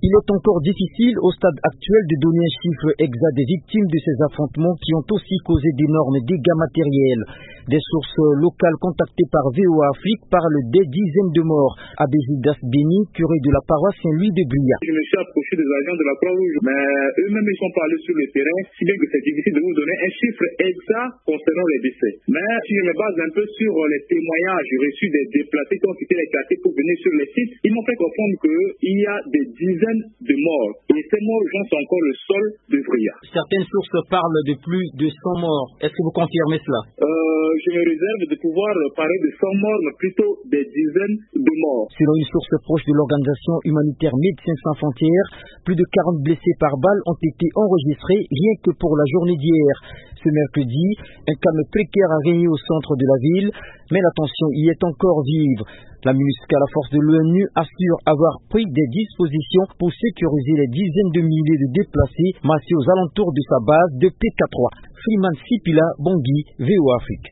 Il est encore difficile au stade actuel de donner un chiffre exact des victimes de ces affrontements qui ont aussi causé d'énormes dégâts matériels. Des sources locales contactées par VOA Afrique parlent des dizaines de morts. Abbé Gildas Béni, curé de la paroisse Saint-Louis de Bria. Je me suis approché des agents de la Croix-Rouge, mais eux-mêmes ils sont pas allés sur le terrain, si bien que c'est difficile de vous donner un chiffre exact concernant les décès. Mais si je me base un peu sur les témoignages reçus des déplacés qui ont quitté les quartiers pour venir sur les sites, ils m'ont fait comprendre qu'il y a des dizaines de morts. Et ces morts sont encore le sol de Bria. Certaines sources parlent de plus de 100 morts. Est-ce que vous confirmez cela? Je me réserve de pouvoir parler de 100 morts, mais plutôt des dizaines de morts. Selon une source proche de l'organisation humanitaire Médecins sans frontières, plus de 40 blessés par balle ont été enregistrés rien que pour la journée d'hier. Ce mercredi, un calme précaire a régné au centre de la ville, mais la tension y est encore vive. La MINUSCA, la force de l'ONU, assure avoir pris des dispositions pour sécuriser les dizaines de milliers de déplacés massés aux alentours de sa base de PK3. Freeman Sipila, Bangui, VOA Afrique.